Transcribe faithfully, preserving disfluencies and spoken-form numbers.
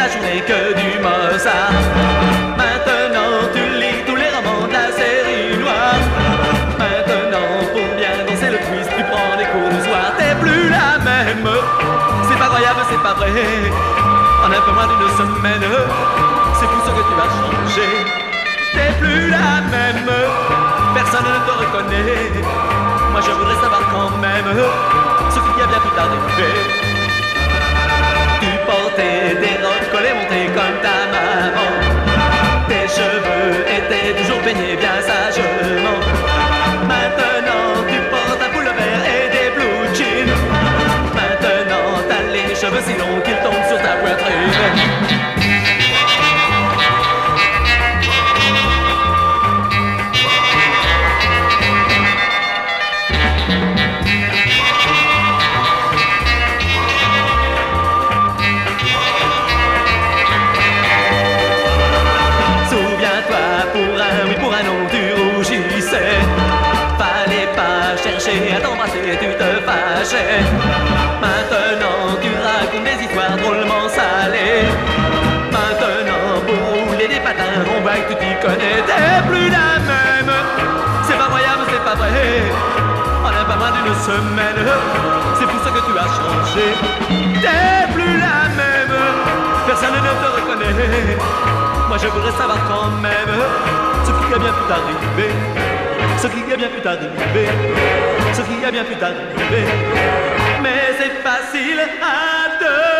journée que du Mozart. Maintenant tu lis tous les romans de la série noire. Maintenant pour bien danser le twist tu prends des cours du soir. T'es plus la même, c'est pas croyable, c'est pas vrai. En un peu moins d'une semaine, c'est tout ce que tu as changé. T'es plus la même, personne ne te reconnaît. Moi je voudrais savoir quand même ce qu'il y a bien pu t'arriver. Tu portais des robes collées montées comme ta maman. Tes cheveux étaient toujours peignés bien sagement. Maintenant tu portes un pullover et des blue jeans. Maintenant t'as les cheveux si longs qu'ils tombent sur ta poitrine. Fallait pas chercher à t'embrasser, tu te fâchais. Maintenant tu racontes des histoires drôlement salées. Maintenant pour rouler des patins, on voit que tu t'y connais. T'es plus la même, c'est pas croyable, c'est pas vrai. En un pas moins d'une semaine, c'est fou ce que tu as changé. T'es plus la même, personne ne te reconnaît. Moi je voudrais savoir quand même ce qui a bien pu t'arriver. Ce qui a bien pu t'arriver, ce qui a bien pu t'arriver. Mais c'est facile à te